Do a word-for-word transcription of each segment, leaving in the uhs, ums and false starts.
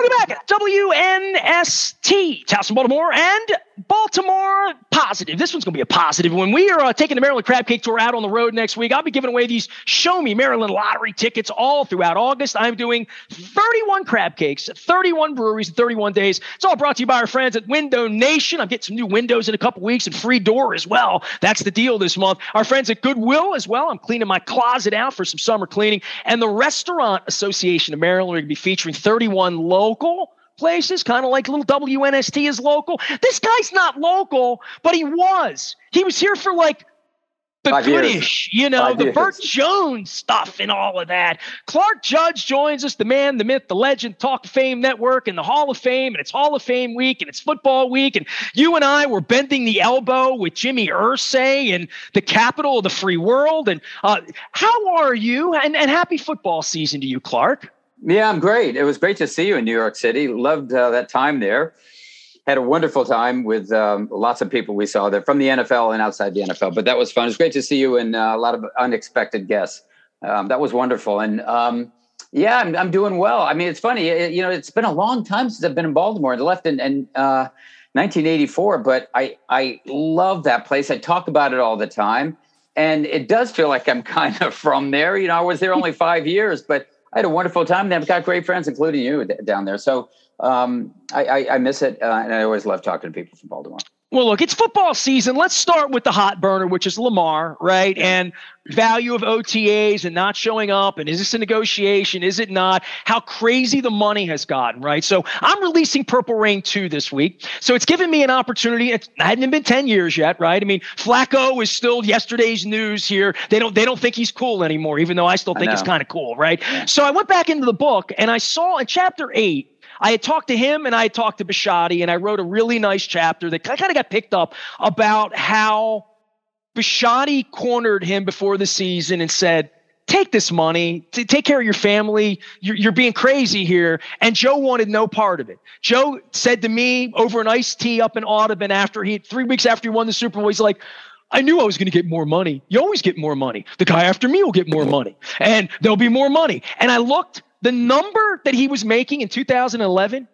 Welcome back. W N S T, Towson, Baltimore, and Baltimore Positive. This one's going to be a positive one. We are uh, taking the Maryland Crab Cake Tour out on the road next week. I'll be giving away these Show Me Maryland lottery tickets all throughout August. I'm doing thirty-one crab cakes, thirty-one breweries in thirty-one days. It's all brought to you by our friends at Window Nation. I'm getting some new windows in a couple weeks and free door as well. That's the deal this month. Our friends at Goodwill as well. I'm cleaning my closet out for some summer cleaning. And the Restaurant Association of Maryland are going to be featuring thirty-one local places, kind of like little W N S T is local. This guy's not local, but he was. He was here for like the Five goodish, years. you know, Five the years. Burt Jones stuff and all of that. Clark Judge joins us, the man, the myth, the legend, Talk of Fame Network, and the Hall of Fame, and it's Hall of Fame week, and it's football week, and you and I were bending the elbow with Jimmy Irsay in the capital of the free world. And uh, how are you? And, and happy football season to you, Clark. Yeah, I'm great. It was great to see you in New York City. Loved uh, that time there. Had a wonderful time with um, lots of people we saw there from the N F L and outside the N F L. But that was fun. It was great to see you and uh, a lot of unexpected guests. Um, that was wonderful. And um, yeah, I'm, I'm doing well. I mean, it's funny. It, you know, it's been a long time since I've been in Baltimore. I left in, in uh, nineteen eighty-four, but I, I love that place. I talk about it all the time. And it does feel like I'm kind of from there. You know, I was there only five years, but I had a wonderful time. I've got great friends, including you down there. So um, I, I, I miss it. Uh, and I always love talking to people from Baltimore. Well, look, it's football season. Let's start with the hot burner, which is Lamar, right? And value of O T As and not showing up. And is this a negotiation? Is it not? How crazy the money has gotten, right? So I'm releasing Purple Rain two this week. So it's given me an opportunity. It hadn't been ten years yet, right? I mean, Flacco is still yesterday's news here. They don't, they don't think he's cool anymore, even though I still think it's kind of cool, right? So I went back into the book and I saw in chapter eight, I had talked to him and I had talked to Bisciotti, and I wrote a really nice chapter that kind of got picked up about how Bisciotti cornered him before the season and said, take this money, t- take care of your family. You're, you're being crazy here. And Joe wanted no part of it. Joe said to me over an iced tea up in Audubon after he, three weeks after he won the Super Bowl, he's like, I knew I was going to get more money. You always get more money. The guy after me will get more money, and there'll be more money. And I looked, the number that he was making in two thousand eleven,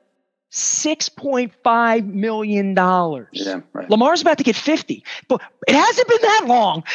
six point five million dollars. Yeah, right. Lamar's about to get fifty, but it hasn't been that long.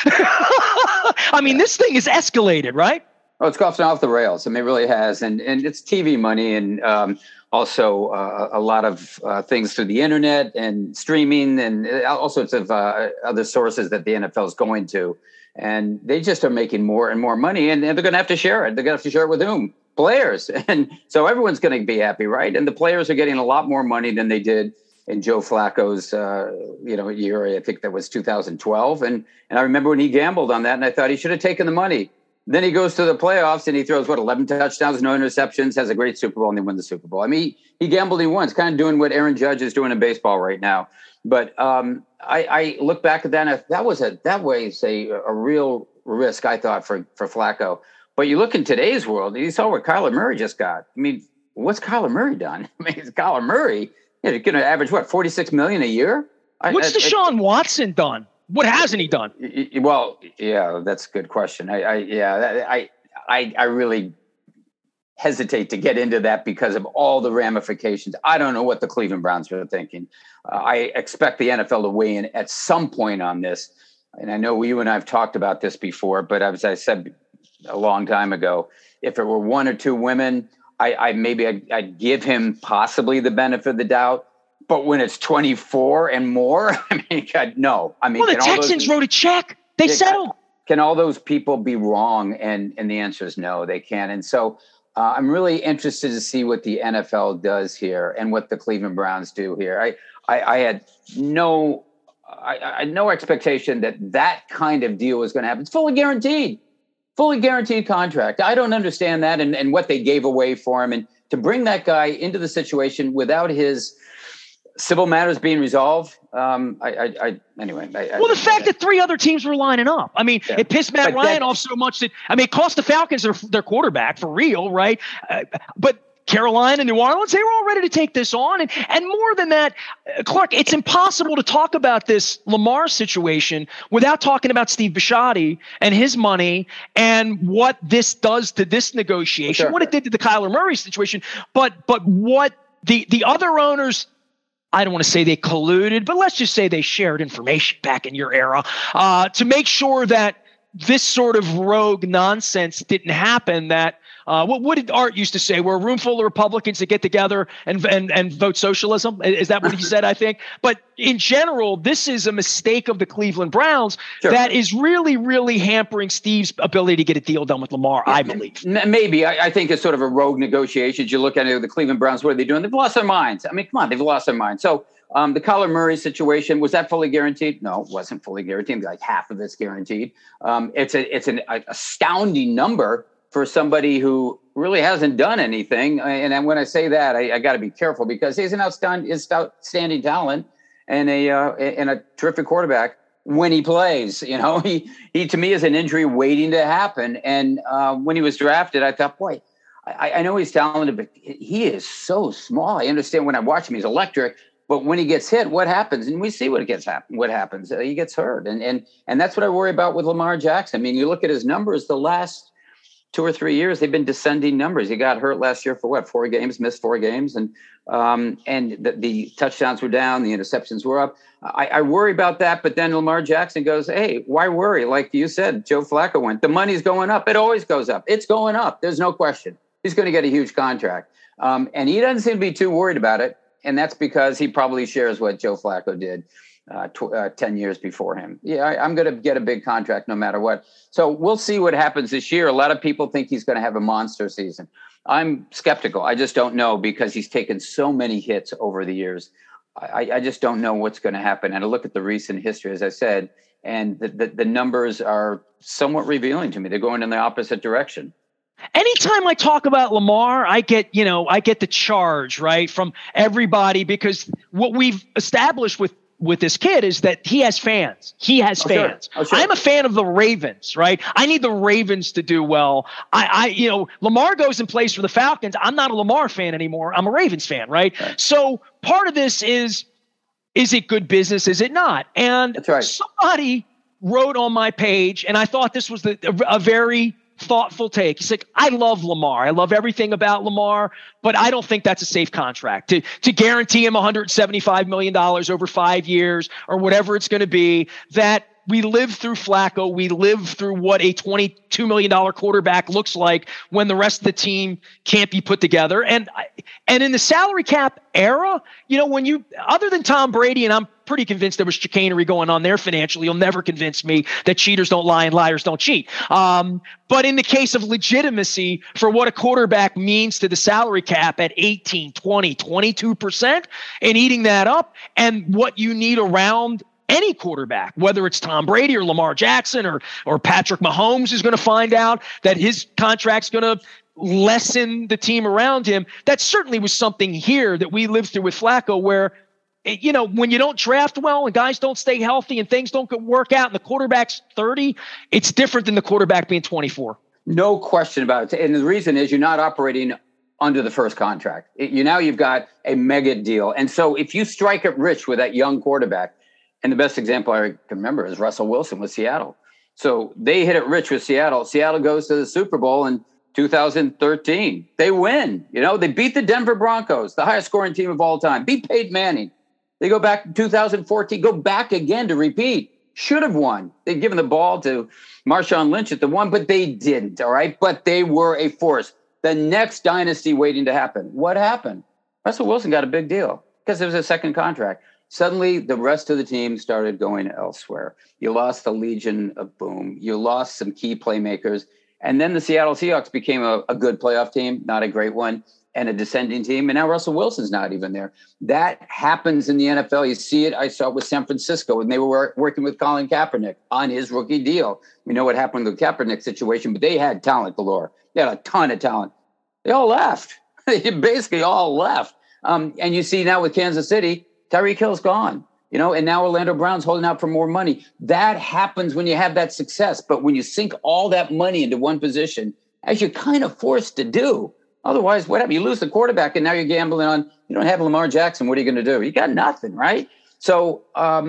I mean, yeah. This thing is escalated, right? Oh, it's gone off the rails. I mean, it really has. And and it's T V money, and um, also uh, a lot of uh, things through the internet and streaming and all sorts of uh, other sources that the N F L is going to. And they just are making more and more money, and, and they're going to have to share it. They're going to have to share it with whom? Players. And so everyone's going to be happy, right? And the players are getting a lot more money than they did in Joe Flacco's, uh, you know, year. I think that was two thousand twelve. And and I remember when he gambled on that, and I thought he should have taken the money. Then he goes to the playoffs and he throws, what, eleven touchdowns, no interceptions, has a great Super Bowl, and they win the Super Bowl. I mean, he, he gambled, he won. It's kind of doing what Aaron Judge is doing in baseball right now. But um, I, I look back at that, and that was a that was a, a real risk, I thought, for, for Flacco. But you look in today's world, you saw what Kyler Murray just got. I mean, what's Kyler Murray done? I mean, it's Kyler Murray, you know, you're going to average, what, forty-six million dollars a year? What's I, Deshaun I, Watson done? What hasn't he done? Well, yeah, that's a good question. I, I yeah, I, I, I really hesitate to get into that because of all the ramifications. I don't know what the Cleveland Browns are thinking. Uh, I expect the N F L to weigh in at some point on this. And I know you and I have talked about this before, but as I said a long time ago, if it were one or two women, I, I maybe I'd, I'd give him possibly the benefit of the doubt. But when it's twenty-four and more, I mean, God, no. I mean, well, the Texans those, wrote a check. They yeah, settled. Can all those people be wrong? And and the answer is no, they can. And so uh, I'm really interested to see what the N F L does here and what the Cleveland Browns do here. I I, I had no I, I had no expectation that that kind of deal was going to happen. It's fully guaranteed, fully guaranteed contract. I don't understand that and, and what they gave away for him, and to bring that guy into the situation without his civil matters being resolved. Um, I, I, I anyway. I, well, I, the fact that three other teams were lining up. I mean, yeah. It pissed Matt but Ryan that, off so much that, I mean, it cost the Falcons their, their quarterback for real, right? Uh, but Carolina, New Orleans, they were all ready to take this on. And, and more than that, uh, Clark, it's impossible to talk about this Lamar situation without talking about Steve Bisciotti and his money and what this does to this negotiation, sure. What it did to the Kyler Murray situation, but but what the the other owners, I don't want to say they colluded, but let's just say they shared information back in your era uh, to make sure that this sort of rogue nonsense didn't happen. That uh, what, what did Art used to say? We're a room full of Republicans that get together and and and vote socialism. Is that what he said? I think. But in general, this is a mistake of the Cleveland Browns sure. that is really, really hampering Steve's ability to get a deal done with Lamar. I believe. Maybe I, I think it's sort of a rogue negotiation. You look at it, the Cleveland Browns. What are they doing? They've lost their minds. I mean, come on, they've lost their minds. So. Um, the Kyler Murray situation, was that fully guaranteed? No, it wasn't fully guaranteed. Like half of it's guaranteed. Um, it's a, it's an a astounding number for somebody who really hasn't done anything. And when I say that, I, I got to be careful because he's an outstanding, outstanding talent and a uh, and a terrific quarterback when he plays. You know, he he to me is an injury waiting to happen. And uh, when he was drafted, I thought, boy, I, I know he's talented, but he is so small. I understand when I watch him, he's electric. But when he gets hit, what happens? And we see what gets happen. What happens? Uh, he gets hurt, and and and that's what I worry about with Lamar Jackson. I mean, you look at his numbers. The last two or three years, they've been descending numbers. He got hurt last year for what? Four games, missed four games, and um and the, the touchdowns were down, the interceptions were up. I, I worry about that. But then Lamar Jackson goes, "Hey, why worry?" Like you said, Joe Flacco went. The money's going up. It always goes up. It's going up. There's no question. He's going to get a huge contract, um, and he doesn't seem to be too worried about it. And that's because he probably shares what Joe Flacco did uh, tw- uh, ten years before him. Yeah, I, I'm going to get a big contract no matter what. So we'll see what happens this year. A lot of people think he's going to have a monster season. I'm skeptical. I just don't know because he's taken so many hits over the years. I, I just don't know what's going to happen. And I look at the recent history, as I said, and the, the, the numbers are somewhat revealing to me. They're going in the opposite direction. Anytime I talk about Lamar, I get, you know, I get the charge, right, from everybody because what we've established with, with this kid is that he has fans. He has oh, fans. Sure. Oh, sure. I'm a fan of the Ravens, right? I need the Ravens to do well. I, I, you know, Lamar goes and plays for the Falcons. I'm not a Lamar fan anymore. I'm a Ravens fan, right? right. So part of this is, is it good business? Is it not? And That's right. somebody wrote on my page, and I thought this was the, a, a very thoughtful take. He's like, I love Lamar. I love everything about Lamar, but I don't think that's a safe contract to, to guarantee him one hundred seventy-five million dollars over five years or whatever it's going to be. That we live through Flacco. We live through what a twenty-two million dollars quarterback looks like when the rest of the team can't be put together. And, and in the salary cap era, you know, when you, other than Tom Brady, and I'm pretty convinced there was chicanery going on there financially. You'll never convince me that cheaters don't lie and liars don't cheat. Um, but in the case of legitimacy for what a quarterback means to the salary cap at eighteen, twenty, twenty-two percent and eating that up and what you need around any quarterback, whether it's Tom Brady or Lamar Jackson or, or Patrick Mahomes is going to find out that his contract's going to lessen the team around him. That certainly was something here that we lived through with Flacco where, you know, when you don't draft well and guys don't stay healthy and things don't work out and the quarterback's thirty, it's different than the quarterback being twenty-four. No question about it. And the reason is you're not operating under the first contract. It, you now you've got a mega deal. And so if you strike it rich with that young quarterback, and the best example I can remember is Russell Wilson with Seattle. So they hit it rich with Seattle. Seattle goes to the Super Bowl in two thousand thirteen. They win. You know, they beat the Denver Broncos, the highest scoring team of all time, beat Peyton Manning. They go back to two thousand fourteen, go back again to repeat. Should have won. They'd given the ball to Marshawn Lynch at the one, but they didn't, all right? But they were a force. The next dynasty waiting to happen. What happened? Russell Wilson got a big deal because it was a second contract. Suddenly, the rest of the team started going elsewhere. You lost the Legion of Boom. You lost some key playmakers. And then the Seattle Seahawks became a, a good playoff team, not a great one, and a descending team. And now Russell Wilson's not even there. That happens in the N F L. You see it. I saw it with San Francisco when they were working with Colin Kaepernick on his rookie deal. We know what happened with the Kaepernick situation, but they had talent galore. They had a ton of talent. They all left. They basically all left. Um, and you see now with Kansas City, Tyreek Hill's gone, you know, and now Orlando Brown's holding out for more money. That happens when you have that success. But when you sink all that money into one position, as you're kind of forced to do, otherwise, what happens? You lose the quarterback and now you're gambling on, you don't have Lamar Jackson. What are you going to do? You got nothing, right? So um,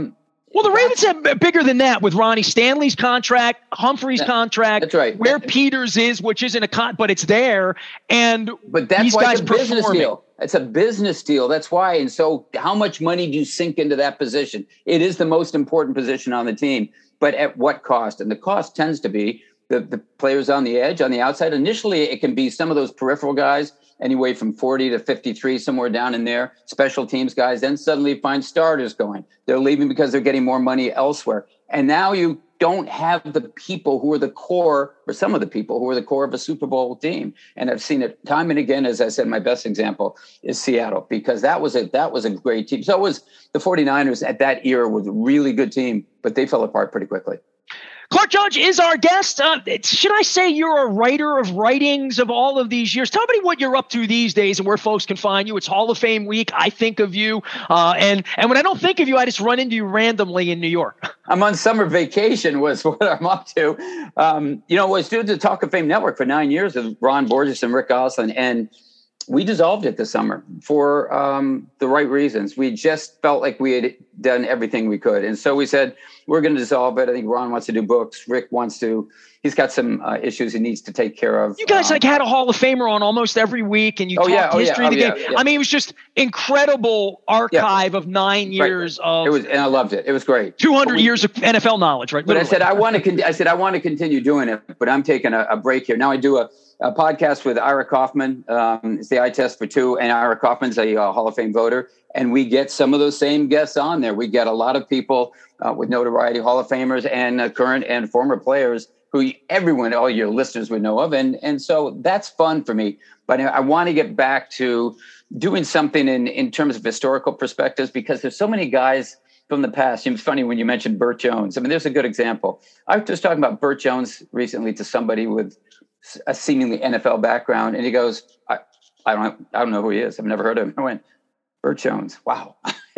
Well, the Ravens have bigger than that with Ronnie Stanley's contract, Humphrey's that, contract. That's right. Where that, Peters is, which isn't a con, but it's there. And but that's these why guys it's a business performing. deal. It's a business deal. That's why. And so how much money do you sink into that position? It is the most important position on the team, but at what cost? And the cost tends to be the, the players on the edge, on the outside. Initially, it can be some of those peripheral guys, anyway from forty to fifty-three, somewhere down in there, special teams guys. Then suddenly find starters going. They're leaving because they're getting more money elsewhere. And now you don't have the people who are the core, or some of the people who are the core of a Super Bowl team. And I've seen it time and again. As I said, my best example is Seattle, because that was a, that was a great team. So it was the 49ers at that era was a really good team, but they fell apart pretty quickly. Clark Judge is our guest. Uh, should I say you're a writer of writings of all of these years? Tell me what you're up to these days and where folks can find you. It's Hall of Fame week. I think of you. Uh, and, and when I don't think of you, I just run into you randomly in New York. I'm on summer vacation was what I'm up to. Um, you know, I was doing the Talk of Fame Network for nine years with Ron Borges and Rick Gosselin, and we dissolved it this summer for um, the right reasons. We just felt like we had done everything we could. And so we said, we're going to dissolve it. I think Ron wants to do books. Rick wants to, he's got some uh, issues he needs to take care of. You guys um, like had a Hall of Famer on almost every week, and you oh, talked yeah, oh, history yeah, of the oh, game. yeah, yeah. I mean, it was just incredible archive yeah. of nine years right. of it was, and I loved it. It was great. two hundred we, years of N F L knowledge, right? But Literally. I said, I want to, con- I said, I want to continue doing it, but I'm taking a, a break here. Now I do a, a podcast with Ira Kaufman. Um, it's the Eye Test for Two, and Ira Kaufman's a uh, Hall of Fame voter. And we get some of those same guests on there. We get a lot of people uh, with notoriety, Hall of Famers and uh, current and former players who everyone, all your listeners would know of. And, and so that's fun for me. But I want to get back to doing something in, in terms of historical perspectives, because there's so many guys from the past. It's funny when you mentioned Burt Jones. I mean, there's a good example. I was just talking about Burt Jones recently to somebody with a seemingly N F L background. And he goes, I, I don't I don't know who he is. I've never heard of him. I went, Burt Jones. Wow.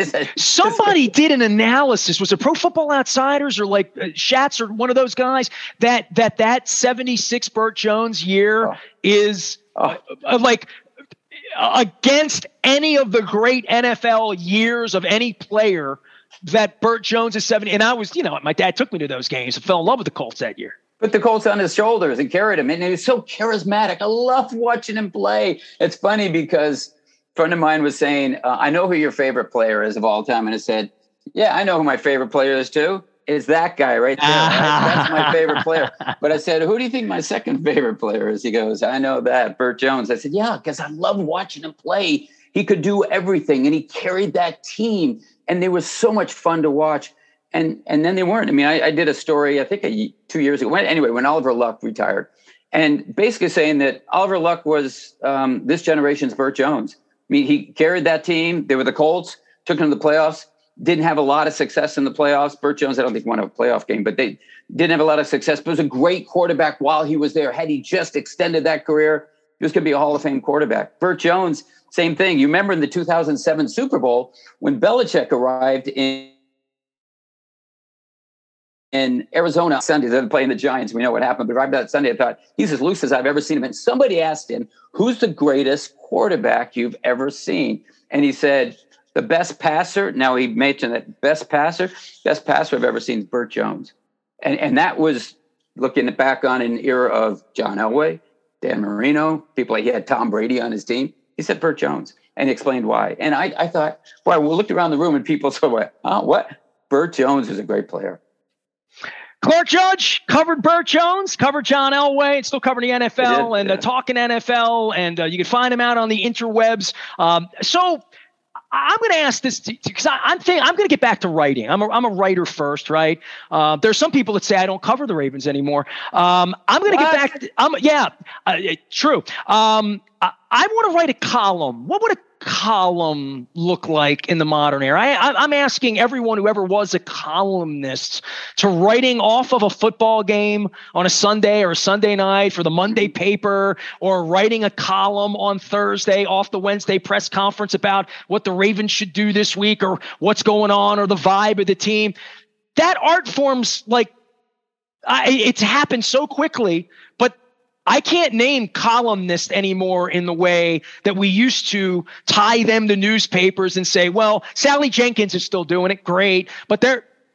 Somebody did an analysis. Was it Pro Football Outsiders or like uh, Schatz or one of those guys that that that seventy-six Burt Jones year oh. is uh, uh, like uh, against any of the great N F L years of any player, that Burt Jones is seventy. And I was, you know, my dad took me to those games and fell in love with the Colts that year. Put the Colts on his shoulders and carried him. And he was so charismatic. I loved watching him play. It's funny because a friend of mine was saying, uh, I know who your favorite player is of all time. And I said, yeah, I know who my favorite player is too. It's that guy right there. Right? That's my favorite player. But I said, who do you think my second favorite player is? He goes, I know that, Burt Jones. I said, yeah, because I love watching him play. He could do everything, and he carried that team. And they were so much fun to watch. And and then they weren't. I mean, I, I did a story, I think a, two years ago. When, anyway, when Oliver Luck retired, and basically saying that Oliver Luck was um, this generation's Burt Jones. I mean, he carried that team. They were the Colts, took them to the playoffs, didn't have a lot of success in the playoffs. Burt Jones, I don't think won a playoff game, but they didn't have a lot of success, but was a great quarterback while he was there. Had he just extended that career, he was going to be a Hall of Fame quarterback. Burt Jones, same thing. You remember in the two thousand seven Super Bowl when Belichick arrived in in Arizona Sunday, they're playing the Giants. We know what happened. But right that Sunday, I thought, he's as loose as I've ever seen him. And somebody asked him, who's the greatest quarterback you've ever seen? And he said, the best passer. Now he mentioned that best passer, best passer I've ever seen is Burt Jones. And and that was looking back on an era of John Elway, Dan Marino, people like he had Tom Brady on his team. He said Burt Jones, and he explained why. And I, I thought, boy, we looked around the room and people said, what? Huh, what? Burt Jones is a great player. Clark Judge covered Burt Jones, covered John Elway, and still covering the N F L and yeah. uh, talking N F L, and uh, you can find him out on the interwebs. Um, so I'm going to ask this because I'm thinking I'm going to get back to writing. I'm a, I'm a writer first, right? Uh, there's some people that say I don't cover the Ravens anymore. Um, I'm going to get back. To, I'm, yeah, uh, true. Um, I, I want to write a column. What would a column look like in the modern era? I, I, I'm asking everyone who ever was a columnist to writing off of a football game on a Sunday or a Sunday night for the Monday paper, or writing a column on Thursday off the Wednesday press conference about what the Ravens should do this week or what's going on or the vibe of the team. That art form's like, I, it's happened so quickly, but I can't name columnists anymore in the way that we used to tie them to newspapers and say, well, Sally Jenkins is still doing it. Great. But they're,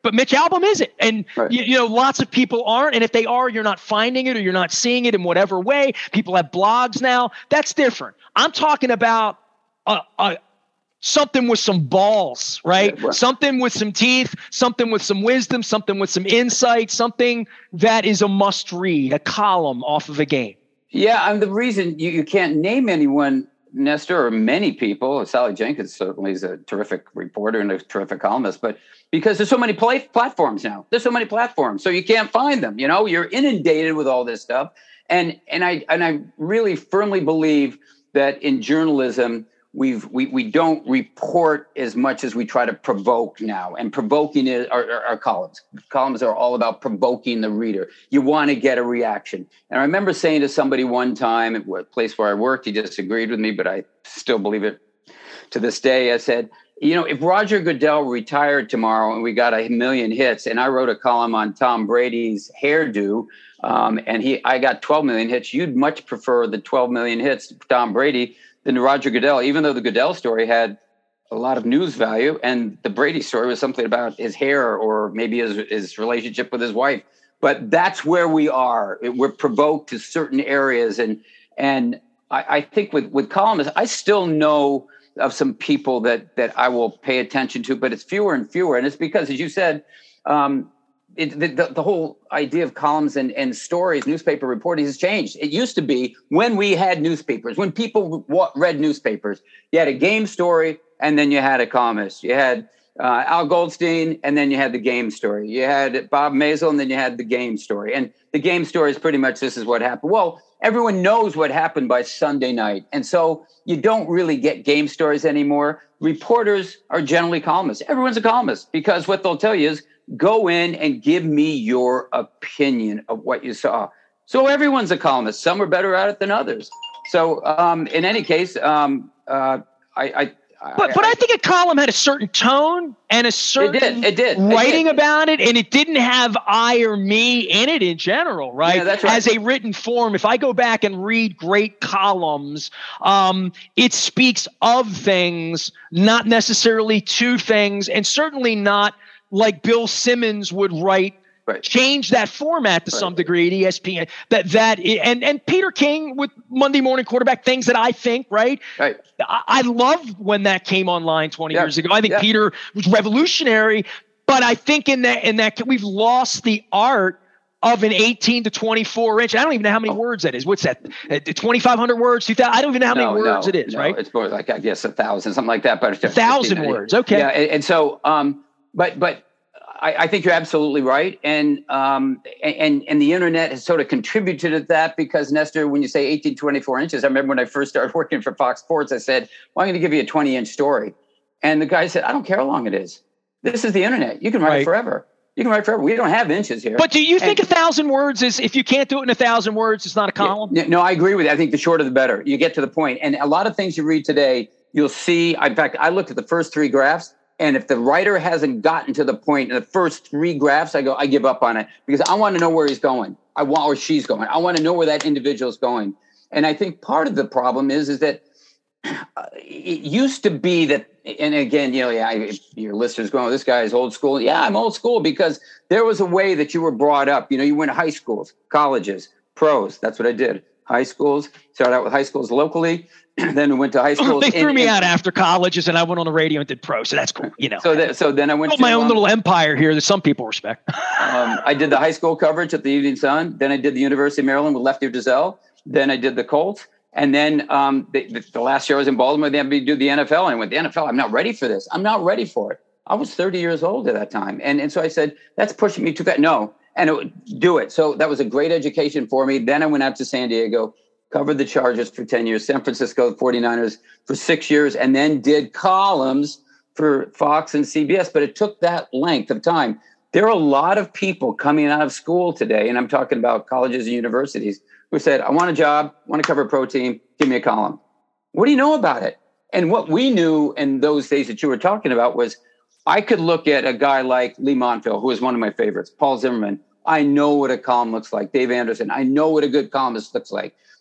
but Mitch Albom isn't. And, right. you, you know, lots of people aren't. And if they are, you're not finding it or you're not seeing it in whatever way. People have blogs now. That's different. I'm talking about a, a something with some balls, right? Yeah, right? Something with some teeth, something with some wisdom, something with some insight, something that is a must read, a column off of a game. Yeah, and the reason you, you can't name anyone, Nestor, or many people, Sally Jenkins certainly is a terrific reporter and a terrific columnist, but because there's so many play, platforms now. There's so many platforms, so you can't find them. You know, you're inundated with all this stuff. And and I and I really firmly believe that in journalism, We've, we we don't report as much as we try to provoke now. And provoking is our, our, our columns. Columns are all about provoking the reader. You want to get a reaction. And I remember saying to somebody one time at a place where I worked, he disagreed with me, but I still believe it to this day. I said, you know, if Roger Goodell retired tomorrow and we got a million hits, and I wrote a column on Tom Brady's hairdo, um, and he I got twelve million hits, you'd much prefer the twelve million hits to Tom Brady than to Roger Goodell, even though the Goodell story had a lot of news value and the Brady story was something about his hair or maybe his, his relationship with his wife. But that's where we are. We're provoked to certain areas. And and I, I think with, with columnists, I still know of some people that that I will pay attention to, but it's fewer and fewer. And it's because, as you said, um, It, the, the whole idea of columns and, and stories, newspaper reporting has changed. It used to be when we had newspapers, when people w- read newspapers, you had a game story and then you had a columnist. You had uh, Al Goldstein and then you had the game story. You had Bob Mazel and then you had the game story. And the game story is pretty much this is what happened. Well, everyone knows what happened by Sunday night. And so you don't really get game stories anymore. Reporters are generally columnists. Everyone's a columnist because what they'll tell you is, go in and give me your opinion of what you saw. So everyone's a columnist. Some are better at it than others. So um, in any case, um, uh, I, I, but but I, I think a column had a certain tone and a certain it did, it did, writing it did. about it, and it didn't have I or me in it in general, right? Yeah, that's right. As a written form, if I go back and read great columns, um, it speaks of things, not necessarily to things, and certainly not like Bill Simmons would write, right. change that format to right. some degree at E S P N. That that and and Peter King with Monday Morning Quarterback, things that I think, right? Right. I, I loved when that came online twenty yeah. years ago. I think yeah. Peter was revolutionary, but I think in that in that we've lost the art of an eighteen to twenty-four inch. I don't even know how many oh. words that is. What's that? twenty-five hundred words, two thousand. I don't even know how no, many words no, it is, no. right? It's more like, I guess, a thousand, something like that. But a thousand words. Okay. Yeah. And, and so, um, but, but, I, I think you're absolutely right, and um, and and the internet has sort of contributed to that because, Nestor, when you say eighteen, twenty-four inches, I remember when I first started working for Fox Sports, I said, well, I'm going to give you a twenty inch story. And the guy said, I don't care how long it is. This is the internet. You can write right. it forever. You can write forever. We don't have inches here. But do you think and, a thousand words is, if you can't do it in a thousand words, it's not a column? Yeah, no, I agree with you. I think the shorter the better. You get to the point. And a lot of things you read today, you'll see, in fact, I looked at the first three graphs. And if the writer hasn't gotten to the point in the first three graphs, I go, I give up on it because I want to know where he's going. I want where she's going. I want to know where that individual is going. And I think part of the problem is, is that uh, it used to be that, and again, you know, yeah, I, your listeners going, oh, this guy is old school. Yeah, I'm old school because there was a way that you were brought up. You know, you went to high schools, colleges, pros. That's what I did. High schools, started out with high schools locally. Then we went to high school. They threw in, me in, out after colleges, and I went on the radio and did pro. So that's cool, you know. So, that, so then I went built to my own um, little empire here that some people respect. um, I did the high school coverage at the Evening Sun. Then I did the University of Maryland with Lefty Driesell. Then I did the Colts, and then um, the, the, the last year I was in Baltimore. They had me do the N F L, and I went, the N F L. I'm not ready for this. I'm not ready for it. I was thirty years old at that time, and and so I said, that's pushing me too fast. No, and it, do it. So that was a great education for me. Then I went out to San Diego. Covered the Chargers for ten years, San Francisco forty-niners for six years, and then did columns for Fox and C B S. But it took that length of time. There are a lot of people coming out of school today, and I'm talking about colleges and universities, who said, I want a job, want to cover a pro team, give me a column. What do you know about it? And what we knew in those days that you were talking about was I could look at a guy like Lee Montville, who is one of my favorites, Paul Zimmerman. I know what a column looks like. Dave Anderson, I know what a good columnist looks like.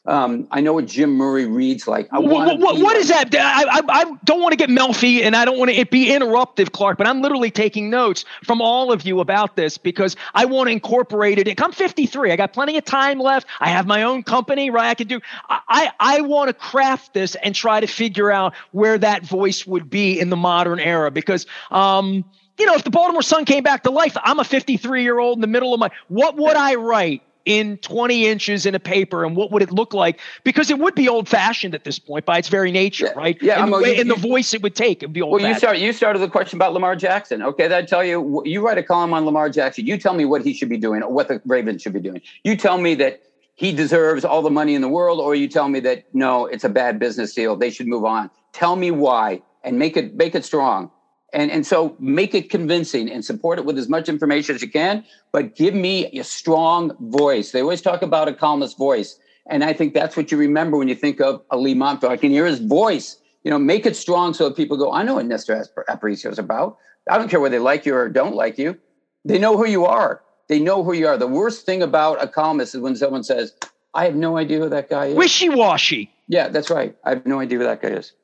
Um, I know what Jim Murray reads like. I what, what, what like is that? I, I, I don't want to get Melfi, and I don't want to be interruptive, Clark, but I'm literally taking notes from all of you about this because I want to incorporate it. I'm fifty-three. I got plenty of time left. I have my own company, right? I can do. I, I want to craft this and try to figure out where that voice would be in the modern era because, um, you know, if the Baltimore Sun came back to life, I'm a fifty-three-year-old in the middle of my. What would I write in twenty inches in a paper, and what would it look like? Because it would be old-fashioned at this point by its very nature, yeah, right? Yeah, and, the, well, way, you, and the you, voice it would take would be old-fashioned. Well, you start. You started the question about Lamar Jackson. Okay, that'd tell you. You write a column on Lamar Jackson. You tell me what he should be doing, or what the Ravens should be doing. You tell me that he deserves all the money in the world, or you tell me that no, it's a bad business deal. They should move on. Tell me why, and make it make it strong. And and so make it convincing and support it with as much information as you can, but give me a strong voice. They always talk about a columnist's voice. And I think that's what you remember when you think of a Lee Montville. I can hear his voice. You know, make it strong so that people go, I know what Nestor Aparicio is about. I don't care whether they like you or don't like you. They know who you are. They know who you are. The worst thing about a columnist is when someone says, I have no idea who that guy is. Wishy-washy. Yeah, that's right. I have no idea who that guy is.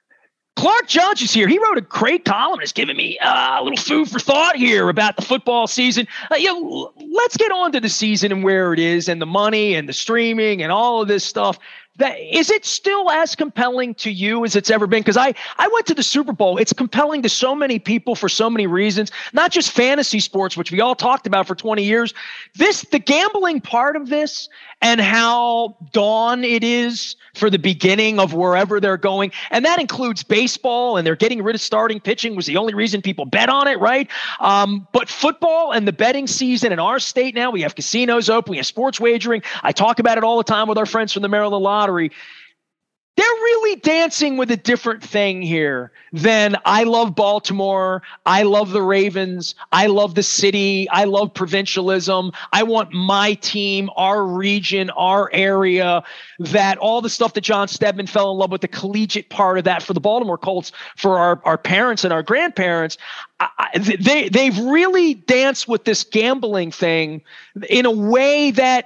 Clark Judge is here. He wrote a great column and is giving me uh, a little food for thought here about the football season. Uh, you know, let's get on to the season and where it is and the money and the streaming and all of this stuff. That, is it still as compelling to you as it's ever been? Because I, I went to the Super Bowl. It's compelling to so many people for so many reasons, not just fantasy sports, which we all talked about for twenty years. This, the gambling part of this and how dawn it is for the beginning of wherever they're going. And that includes baseball, and they're getting rid of starting pitching was the only reason people bet on it, right? Um, but football and the betting season in our state now, we have casinos open, we have sports wagering. I talk about it all the time with our friends from the Maryland Lottery. They're really dancing with a different thing here than I love Baltimore. I love the Ravens. I love the city. I love provincialism. I want my team, our region, our area, that all the stuff that John Stedman fell in love with, the collegiate part of that for the Baltimore Colts, for our, our parents and our grandparents. I, they, they've really danced with this gambling thing in a way that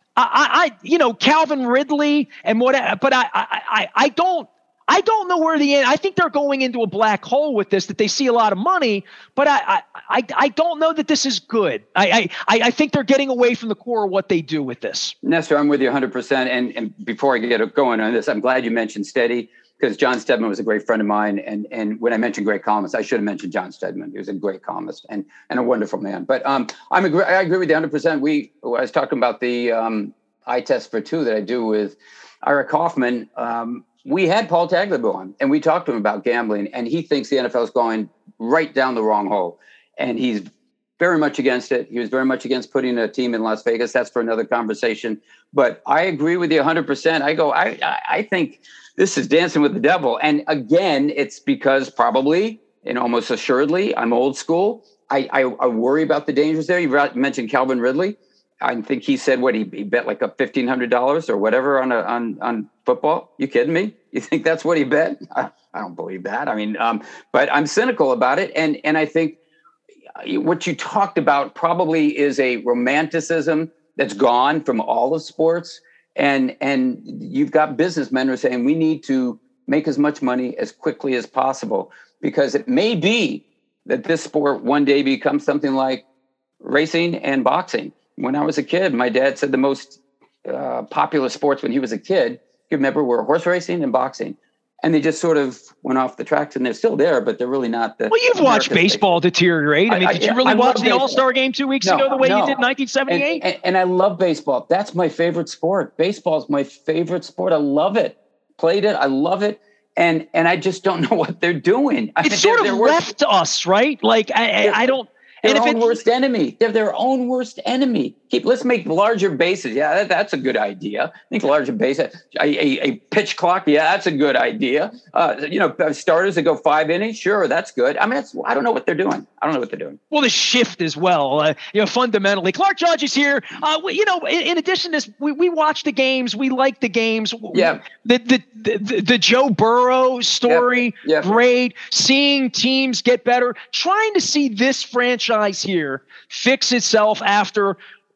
I, I, you know, Calvin Ridley and what, but I, I, I don't, I don't know where the end. I think they're going into a black hole with this. That they see a lot of money, but I, I, I don't know that this is good. I, I, I think they're getting away from the core of what they do with this. Nestor, I'm with you one hundred percent. And and before I get going on this, I'm glad you mentioned Steady, because John Stedman was a great friend of mine. And and when I mentioned great columnist, I should have mentioned John Stedman. He was a great columnist and and a wonderful man. But um, I'm agree, I agree with you one hundred percent. We I was talking about the um, eye test for two that I do with Ira Kaufman. Um, we had Paul Tagliabue on, and we talked to him about gambling, and he thinks the N F L is going right down the wrong hole, and he's very much against it. He was very much against putting a team in Las Vegas. That's for another conversation. But I agree with you one hundred percent. I go, I, I think this is dancing with the devil. And again, it's because probably and almost assuredly I'm old school. I, I, I worry about the dangers there. You mentioned Calvin Ridley. I think he said what he, he bet like a fifteen hundred dollars or whatever on a, on on football. You kidding me? You think that's what he bet? I, I don't believe that. I mean, um, but I'm cynical about it, and and I think what you talked about probably is a romanticism that's gone from all of sports, and and you've got businessmen who are saying we need to make as much money as quickly as possible, because it may be that this sport one day becomes something like racing and boxing. When I was a kid, my dad said the most uh, popular sports when he was a kid, you remember, were horse racing and boxing. And they just sort of went off the tracks, and they're still there, but they're really not the. Well, you've American watched baseball baseball deteriorate. I mean, I, I, did you really I watch the baseball. All-Star game two weeks no, ago the way no. you did in nineteen seventy-eight? And, and, and I love baseball. That's my favorite sport. Baseball is my favorite sport. I love it. Played it. I love it. And and I just don't know what they're doing. It's sort of left to us, right? Like, I, I, I don't. Their and if own it, worst enemy. They're their own worst enemy. Keep. Let's make larger bases. Yeah, that, that's a good idea. I think larger bases. A, a, a pitch clock. Yeah, that's a good idea. Uh, you know, starters that go five innings. Sure, that's good. I mean, it's, I don't know what they're doing. I don't know what they're doing. Well, the shift as well. Uh, you know, fundamentally, Clark Judge is here. Uh, we, you know, in, in addition to this, we, we watch the games. We like the games. Yeah. The the the, the, the Joe Burrow story. Yep. Yep. Great. Seeing teams get better. Trying to see this franchise here fix itself after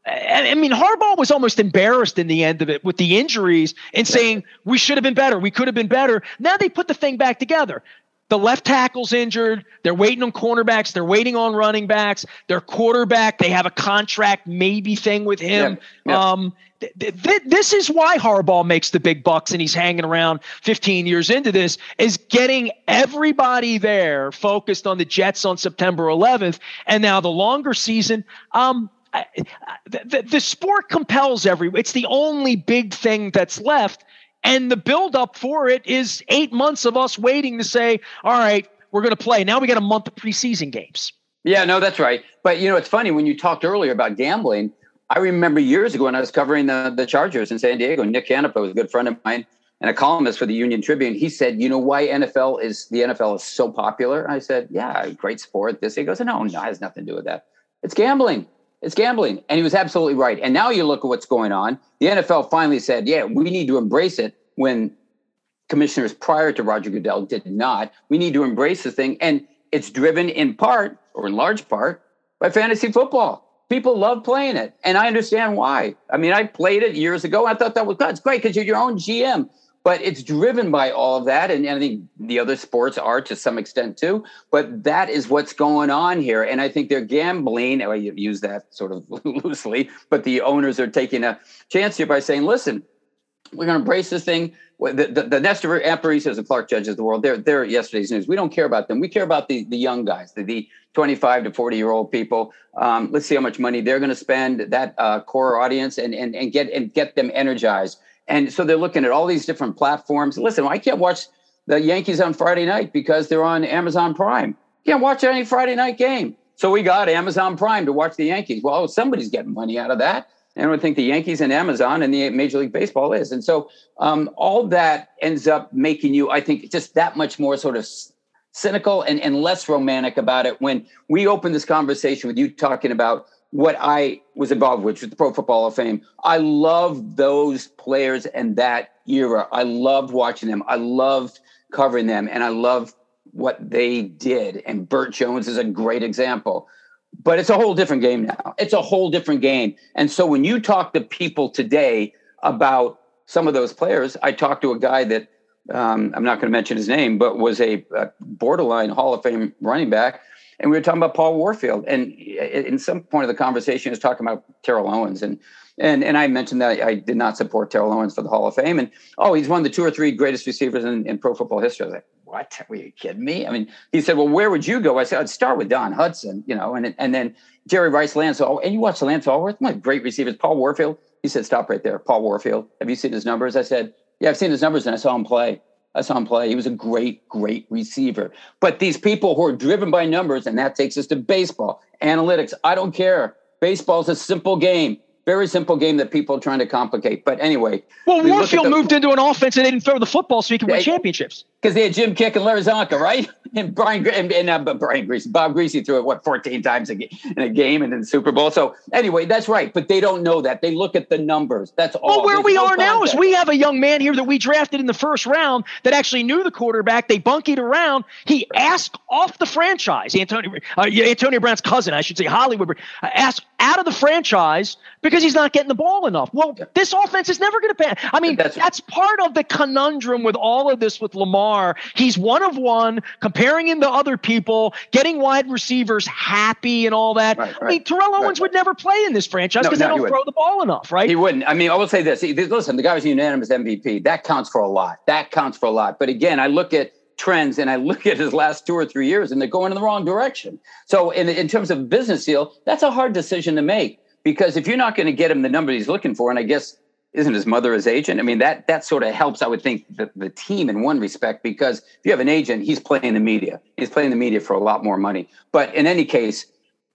I mean, Harbaugh was almost embarrassed in the end of it with the injuries and saying, we should have been better. We could have been better. Now they put the thing back together. The left tackle's injured. They're waiting on cornerbacks. They're waiting on running backs. Their quarterback, they have a contract maybe thing with him. Yep. Yep. Um, th- th- this is why Harbaugh makes the big bucks and he's hanging around fifteen years into this, is getting everybody there focused on the Jets on September eleventh. And now the longer season, um, The, the, the sport compels every. It's the only big thing that's left, and the buildup for it is eight months of us waiting to say, "All right, we're going to play." Now we got a month of preseason games. Yeah, no, that's right. But you know, it's funny when you talked earlier about gambling. I remember years ago when I was covering the the Chargers in San Diego. Nick Canepa was a good friend of mine and a columnist for the Union Tribune. He said, "You know why N F L is the N F L is so popular?" I said, "Yeah, great sport." This he goes, "No, no, it has nothing to do with that. It's gambling." It's gambling. And he was absolutely right. And now you look at what's going on. The N F L finally said, yeah, we need to embrace it, when commissioners prior to Roger Goodell did not. We need to embrace the thing. And it's driven in part, or in large part, by fantasy football. People love playing it. And I understand why. I mean, I played it years ago. I thought that was good. It's great because you're your own G M. But it's driven by all of that. And, and I think the other sports are to some extent too. But that is what's going on here. And I think they're gambling. I use that sort of loosely. But the owners are taking a chance here by saying, listen, we're going to embrace this thing. The, the, the Nestor Aparices and Clark Judges of the world, they're, they're yesterday's news. We don't care about them. We care about the, the young guys, the, the twenty-five to forty-year-old people. Um, let's see how much money they're going to spend, that uh, core audience, and, and, and, get, and get them energized. And so they're looking at all these different platforms. Listen, I can't watch the Yankees on Friday night because they're on Amazon Prime. Can't watch any Friday night game. So we got Amazon Prime to watch the Yankees. Well, somebody's getting money out of that. And I think the Yankees and Amazon and the Major League Baseball is. And so um, all that ends up making you, I think, just that much more sort of cynical and, and less romantic about it. When we opened this conversation with you talking about what I was involved with, which was the Pro Football Hall of Fame. I love those players and that era. I loved watching them. I loved covering them, and I love what they did. And Burt Jones is a great example. But it's a whole different game now. It's a whole different game. And so when you talk to people today about some of those players, I talked to a guy that um, I'm not going to mention his name, but was a, a borderline Hall of Fame running back. And we were talking about Paul Warfield. And in some point of the conversation, he was talking about Terrell Owens. And and and I mentioned that I did not support Terrell Owens for the Hall of Fame. And, oh, he's one of the two or three greatest receivers in, in pro football history. I was like, what? Were you kidding me? I mean, he said, well, where would you go? I said, I'd start with Don Hudson, you know, and and then Jerry Rice, Lance. Oh, and you watch Lance Allworth? My great receivers. Paul Warfield. He said, stop right there. Paul Warfield. Have you seen his numbers? I said, yeah, I've seen his numbers, and I saw him play. I saw him play. He was a great, great receiver. But these people who are driven by numbers, and that takes us to baseball, analytics, I don't care. Baseball is a simple game. Very simple game that people are trying to complicate. But anyway. Well, we Warfield the, moved into an offense and they didn't throw the football so he could win championships. Because they had Jim Kick and Larry Zonka, right? And Brian and, and uh, Brian Greasy. Bob Greasy threw it, what, fourteen times a game, in a game and in the Super Bowl. So anyway, that's right. But they don't know that. They look at the numbers. That's all. Well, where There's we no are now context. is we have a young man here that we drafted in the first round that actually knew the quarterback. They bunkied around. He asked off the franchise, Antonio, uh, Antonio Brown's cousin, I should say, Hollywood, uh, asked out of the franchise because he's not getting the ball enough. Well, this offense is never going to pass. I mean, that's, that's part of the conundrum with all of this with Lamar. He's one of one, comparing him to other people, getting wide receivers happy and all that. Right, right, I mean, Terrell Owens right. would never play in this franchise because no, no, they don't throw the ball enough, right? He wouldn't. I mean, I will say this. He, listen, the guy was a unanimous M V P. That counts for a lot. That counts for a lot. But again, I look at trends and I look at his last two or three years and they're going in the wrong direction. So in, in terms of business deal, that's a hard decision to make. Because if you're not going to get him the number he's looking for, and I guess isn't his mother his agent? I mean, that that sort of helps, I would think, the, the team in one respect, because if you have an agent, he's playing the media. He's playing the media for a lot more money. But in any case,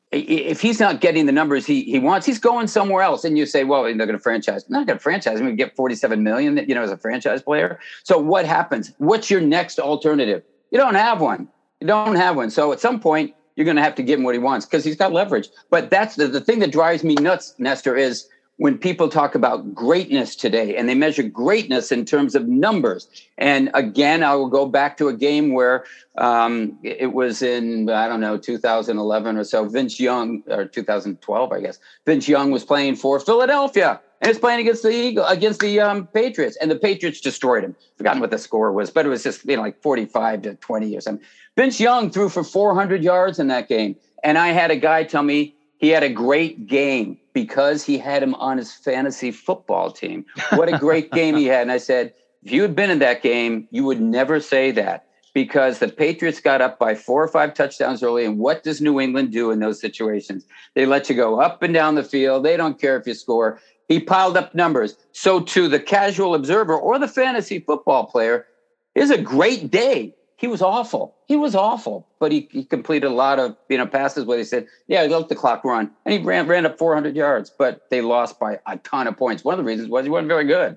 if he's not getting the numbers he, he wants, he's going somewhere else. And you say, well, they're going to franchise. They're not going to franchise. I'm going to get forty-seven million dollars, you know, as a franchise player. So what happens? What's your next alternative? You don't have one. You don't have one. So at some point, you're going to have to give him what he wants because he's got leverage. But that's the, the thing that drives me nuts, Nestor, is when people talk about greatness today, and they measure greatness in terms of numbers. And again, I will go back to a game where um, it was in, I don't know, two thousand eleven or so, Vince Young, or two thousand twelve, I guess. Vince Young was playing for Philadelphia, and he's playing against the Eagle, against the um, Patriots, and the Patriots destroyed him. Forgotten what the score was, but it was just, you know, like forty-five to twenty or something. Vince Young threw for four hundred yards in that game. And I had a guy tell me he had a great game because he had him on his fantasy football team. What a great game he had. And I said, if you had been in that game, you would never say that, because the Patriots got up by four or five touchdowns early. And what does New England do in those situations? They let you go up and down the field. They don't care if you score. He piled up numbers. So to the casual observer or the fantasy football player, it was a great day. He was awful. He was awful, but he, he completed a lot of, you know, passes where they said, yeah, let the clock run. And he ran, ran up four hundred yards, but they lost by a ton of points. One of the reasons was he wasn't very good.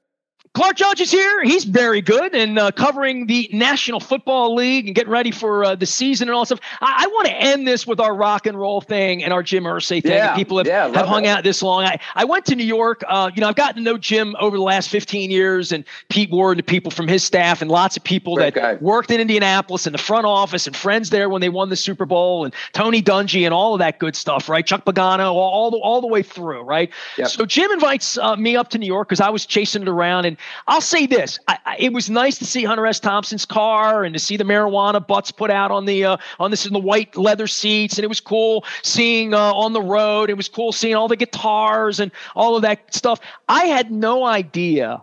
Clark Judge is here. He's very good and uh, covering the National Football League and getting ready for uh, the season and all that stuff. I, I want to end this with our rock and roll thing and our Jim Irsay thing. Yeah, People have, yeah, have hung it. out this long. I, I went to New York. Uh, you know, I've gotten to know Jim over the last fifteen years, and Pete Ward and the people from his staff, and lots of people Great that guy. worked in Indianapolis in the front office, and friends there when they won the Super Bowl, and Tony Dungy and all of that good stuff, right? Chuck Pagano, all, all, the, all the way through, right? Yep. So Jim invites uh, me up to New York because I was chasing it around, and I'll say this. I, I, it was nice to see Hunter S. Thompson's car and to see the marijuana butts put out on the uh, on this in the white leather seats, and it was cool seeing uh, on the road. It was cool seeing all the guitars and all of that stuff. I had no idea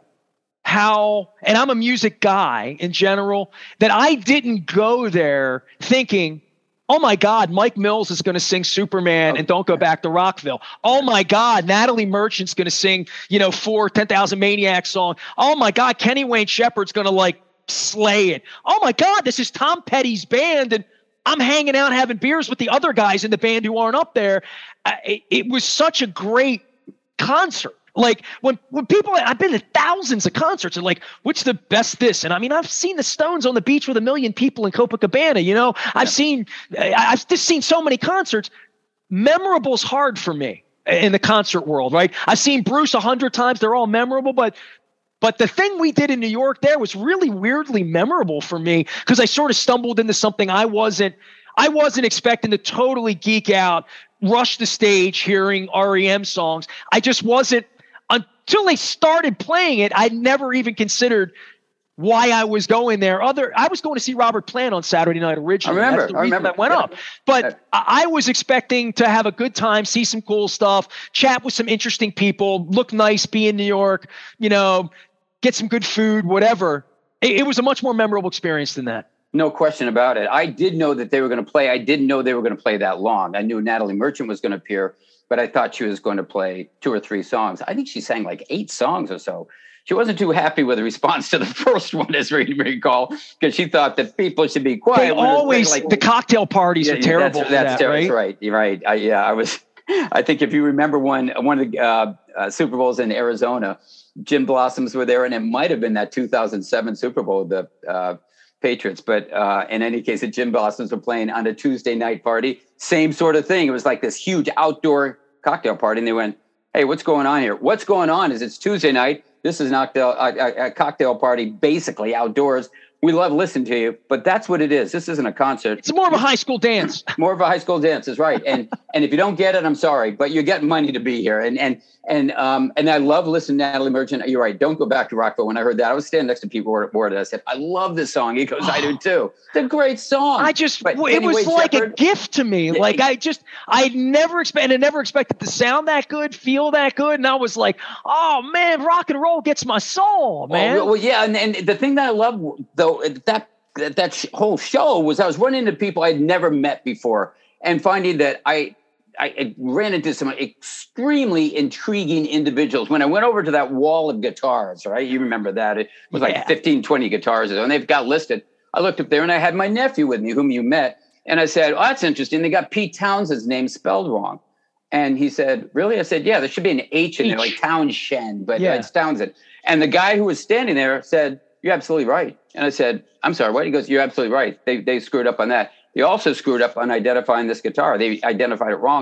how, and I'm a music guy in general, that I didn't go there thinking, oh my God, Mike Mills is going to sing Superman and Don't Go Back to Rockville. Oh my God, Natalie Merchant's going to sing, you know, four ten thousand Maniacs song. Oh my God, Kenny Wayne Shepherd's going to like slay it. Oh my God, this is Tom Petty's band, and I'm hanging out having beers with the other guys in the band who aren't up there. Uh, it, it was such a great concert. Like when, when people, I've been to thousands of concerts and like, what's the best this? And I mean, I've seen the Stones on the beach with a million people in Copacabana, you know, I've seen, I've just seen so many concerts. Memorable's hard for me in the concert world, right? I've seen Bruce a hundred times. They're all memorable, but But the thing we did in New York there was really weirdly memorable for me because I sort of stumbled into something I wasn't, I wasn't expecting to totally geek out, rush the stage hearing R E M songs. I just wasn't. Until they started playing it, I never even considered why I was going there. Other, I was going to see Robert Plant on Saturday night originally. I remember. That's the I reason remember. that went yeah. up. But yeah. I was expecting to have a good time, see some cool stuff, chat with some interesting people, look nice, be in New York, you know, get some good food, whatever. It, it was a much more memorable experience than that. No question about it. I did know that they were going to play. I didn't know they were going to play that long. I knew Natalie Merchant was going to appear, but I thought she was going to play two or three songs. I think she sang like eight songs or so. She wasn't too happy with the response to the first one, as we recall, because she thought that people should be quiet. They always, like, the cocktail parties yeah, are terrible. That's, that's, that, ter- right? that's right. You're right. I, yeah, I was. I think if you remember one one of the uh, uh, Super Bowls in Arizona, Jim Blossoms were there, and it might have been that two thousand seven Super Bowl, the uh, Patriots. But uh, in any case, the Jim Blossoms were playing on a Tuesday night party. Same sort of thing. It was like this huge outdoor cocktail party, and they went, "Hey, what's going on here? What's going on is it's Tuesday night. This is not a, a, a cocktail party, basically outdoors. We love listening to you, but that's what it is. This isn't a concert. It's more of a high school dance. More of a high school dance is right. And and if you don't get it, I'm sorry, but you're getting money to be here. And and and um and I love listening to Natalie Merchant. You're right. Don't Go Back to Rockville. When I heard that, I was standing next to Pete Ward, and I said, "I love this song." He goes, "I do too." It's a great song. I just, but it anyway, was like Shepherd, a gift to me. Like I just, I never expected, I never expected to sound that good, feel that good. And I was like, oh man, rock and roll gets my soul, man. Well, well yeah. And, and the thing that I love though, that, that, that sh- whole show was I was running into people I'd never met before and finding that I, I, I ran into some extremely intriguing individuals. When I went over to that wall of guitars, right? You remember that. It was Yeah. like fifteen, twenty guitars, and they've got listed. I looked up there and I had my nephew with me, whom you met. And I said, "Oh, that's interesting. They got Pete Townshend's name spelled wrong." And he said, "Really?" I said, "Yeah, there should be an H in there, like Townshend, but Yeah. it's Townsend." And the guy who was standing there said, "You're absolutely right." And I said, "I'm sorry, what?" He goes, "You're absolutely right. They they screwed up on that. They also screwed up on identifying this guitar. They identified it wrong."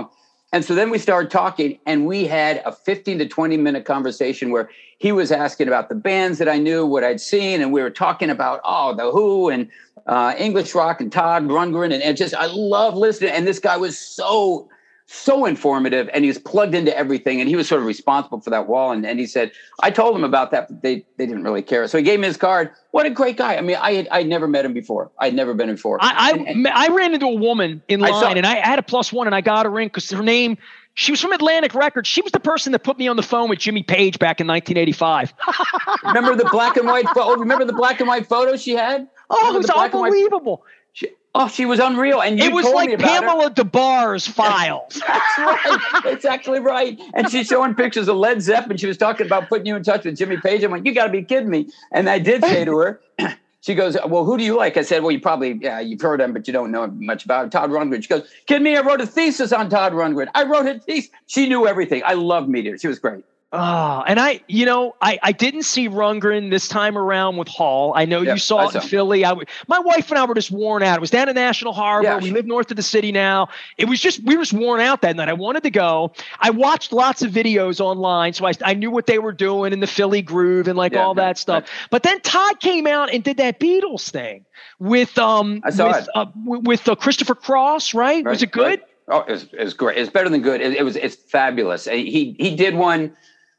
And so then we started talking, and we had a fifteen to twenty minute conversation where he was asking about the bands that I knew, what I'd seen, and we were talking about, oh, The Who and uh, English rock and Todd Rundgren. And, and just, I love listening. And this guy was so, so informative, and he was plugged into everything. And he was sort of responsible for that wall. And, and he said, I told him about that, but they, they didn't really care. So he gave me his card. What a great guy. I mean, I had I'd never met him before. I'd never been before. I, I, and, and, I ran into a woman in line, I and I had a plus one, and I got her in because her name, she was from Atlantic Records. She was the person that put me on the phone with Jimmy Page back in nineteen eighty-five. Remember the black and white photo? Remember the black and white photo she had? Oh, it was unbelievable. She, oh, she was unreal. And you it was told like me about Pamela her. DeBar's files. That's right. That's actually right. And she's showing pictures of Led Zeppelin. She was talking about putting you in touch with Jimmy Page. I'm like, you got to be kidding me. And I did say to her, she goes, well, who do you like? I said, well, you probably, yeah, you've heard him, but you don't know much about him. Todd Rundgren. She goes, kidding me? I wrote a thesis on Todd Rundgren. I wrote a thesis. She knew everything. I loved meeting her. She was great. Oh, and I, you know, I, I didn't see Rundgren this time around with Hall. I know Yep, you saw I it in saw. Philly. I, w- my wife and I were just worn out. It was down at National Harbor. Yeah, we she- live north of the city now. It was just, we were just worn out that night. I wanted to go. I watched lots of videos online, so I, I knew what they were doing in the Philly groove and like Yeah, all yeah, that stuff. right. But then Todd came out and did that Beatles thing with, um, I saw with, it. uh, w- with uh, Christopher Cross, right? Was Right, it good? right. Oh, it was, it was great. It's better than good. It, it was, it's fabulous. He, he did one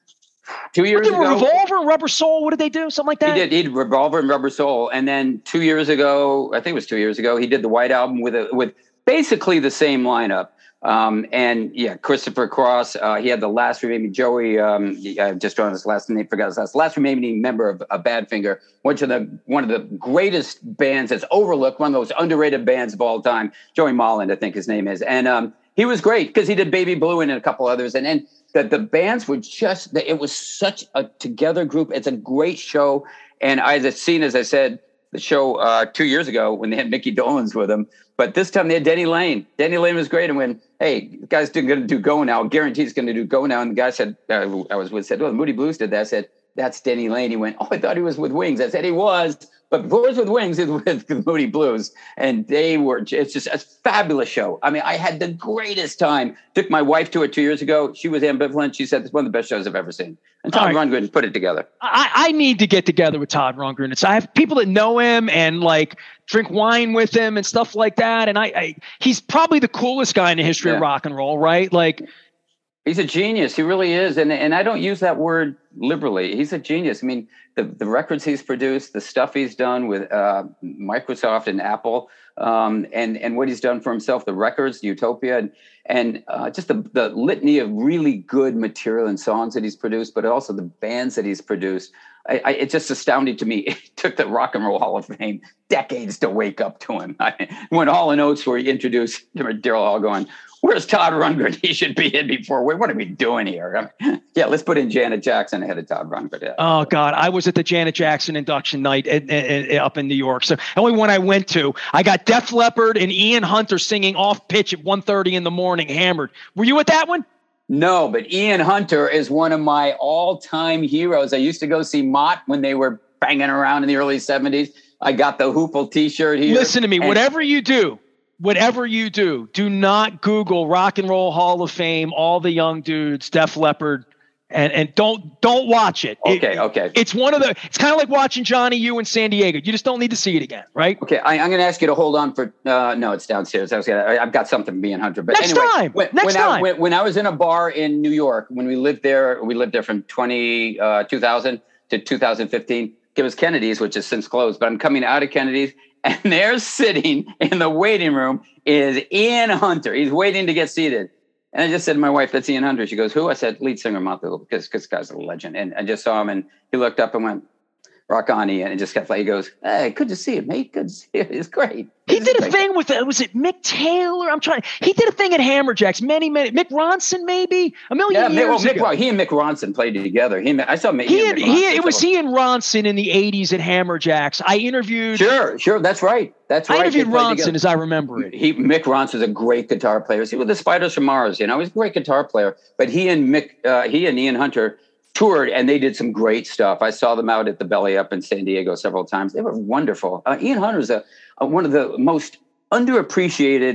two years What, did ago. Revolver and Rubber Soul? What did they do? Something like that? He did. He did Revolver and Rubber Soul, and then two years ago, I think it was two years ago, he did the White Album with a, with basically the same lineup. Um, and yeah, Christopher Cross. Uh, he had the last remaining Joey. Um, I just drawn his last name. Forgot his last last remaining member of, of Badfinger. One of the one of the greatest bands that's overlooked. One of those underrated bands of all time. Joey Molland, I think his name is, and um, he was great because he did Baby Blue and a couple others, and and. That the bands were just, it was such a together group. It's a great show. And I had seen, as I said, the show uh, two years ago when they had Mickey Dolenz with them. But this time they had Denny Lane. Denny Lane was great. And when, hey, the guy's going to do Go Now, guarantee he's going to do Go Now. And the guy said, uh, I was with, said, well, the Moody Blues did that. I said, that's Denny Lane. He went, oh, I thought he was with Wings. I said, he was. But before he was with Wings, he was with the Moody Blues. And they were, it's just a fabulous show. I mean, I had the greatest time. Took my wife to it two years ago. She was ambivalent. She said, it's one of the best shows I've ever seen. And Todd All right. Rundgren put it together. I, I need to get together with Todd Rundgren. It's I have people that know him and like drink wine with him and stuff like that. And I, I he's probably the coolest guy in the history Yeah. of rock and roll, right? Like He's a genius. He really is. And and I don't use that word liberally. He's a genius. I mean, the, the records he's produced, the stuff he's done with uh, Microsoft and Apple, um, and, and what he's done for himself, the records, Utopia, and, and uh, just the, the litany of really good material and songs that he's produced, but also the bands that he's produced. I, I, it's just astounding to me. It took the Rock and Roll Hall of Fame decades to wake up to him. I, when Hall and Oates were introduced, Daryl Hall going, where's Todd Rundgren? He should be in before. What are we doing here? I mean, yeah, let's put in Janet Jackson ahead of Todd Rundgren. Yeah. Oh God, I was at the Janet Jackson induction night at, at, at, up in New York. So the only one I went to, I got Def Leppard and Ian Hunter singing off pitch at one thirty in the morning, hammered. Were you at that one? No, but Ian Hunter is one of my all-time heroes. I used to go see Mott when they were banging around in the early seventies. I got the Hoople T-shirt here. Listen to me. And- Whatever you do, whatever you do, do not Google Rock and Roll Hall of Fame, all the young dudes, Def Leppard, and and don't don't watch it. Okay, It- okay. It's one of the. It's kind of like watching Johnny U in San Diego. You just don't need to see it again, right? Okay, I, I'm going to ask you to hold on for. Uh, no, it's downstairs. I was gonna, I, I've got something for Ian Hunter. But Next anyway, time, When, next when I, time. when, when I was in a bar in New York, when we lived there, we lived there from twenty, uh, two thousand to two thousand fifteen. It was Kennedy's, which has since closed. But I'm coming out of Kennedy's, and there sitting in the waiting room is Ian Hunter. He's waiting to get seated. And I just said to my wife, that's Ian Hunter. She goes, who? I said, lead singer, Mott the Hoople, because this guy's a legend. And I just saw him, and he looked up and went, rock on, Ian. And just kept like, he goes, hey, good to see you, mate. Good to see you. It's great. He It's did a great. thing with uh, was it Mick Taylor? I'm trying. He did a thing at Hammerjacks many, many. Mick Ronson, maybe a million Yeah, Mick, years well, Mick, ago. Ron- he and Mick Ronson played together. He, I saw Mick. He he had, and Mick he Ronson it was several- he and Ronson in the eighties at Hammerjacks. I interviewed. Sure, sure. That's right. That's I right. interviewed They played Ronson together. as I remember it. He Mick Ronson's a great guitar player. He was the Spiders from Mars. You know, he's a great guitar player. But he and Mick, uh, he and Ian Hunter toured, and they did some great stuff. I saw them out at the Belly Up in San Diego several times. They were wonderful. Uh, Ian Hunter's a, a one of the most underappreciated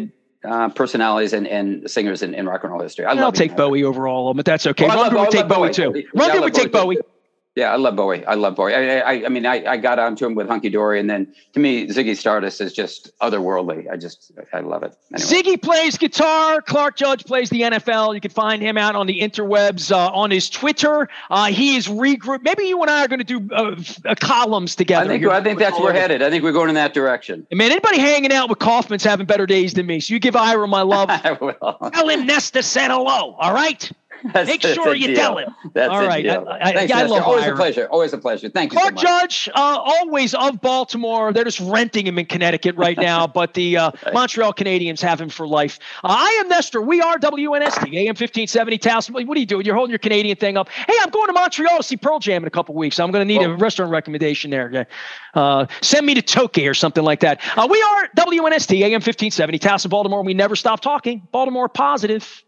uh, personalities and, and singers in, in rock and roll history. I I'll love take Bowie over all of them, but that's okay. Well, Rundgren would take Bowie, Bowie too. Rundgren yeah, would take Bowie. Bowie. Yeah, I love Bowie. I love Bowie. I, I, I mean, I, I got onto him with Hunky Dory, and then to me, Ziggy Stardust is just otherworldly. I just, I love it. Anyway. Ziggy plays guitar. Clark Judge plays the N F L. You can find him out on the interwebs, uh, on his Twitter. Uh, he is regrouped. Maybe you and I are going to do uh, uh, columns together. I think, I think that's where we're headed. I think we're going in that direction. And man, anybody hanging out with Kaufman's having better days than me. So you give Ira my love. I will. Tell him Nesta said hello. All right. That's, Make sure you deal. tell him. That's all right. I, I, Thanks, I, I love Always Ira. a pleasure. Always a pleasure. Thank you Clark so much. Judge, uh, always of Baltimore. They're just renting him in Connecticut right now, but the uh, Montreal Canadiens have him for life. Uh, I am Nestor. We are W N S T, A M fifteen seventy. Towson. What are you doing? You're holding your Canadian thing up. Hey, I'm going to Montreal to see Pearl Jam in a couple weeks. I'm going to need oh. a restaurant recommendation there. Uh, send me to Tokyo or something like that. Uh, we are W N S T, A M fifteen seventy. Towson, Baltimore. We never stop talking. Baltimore positive.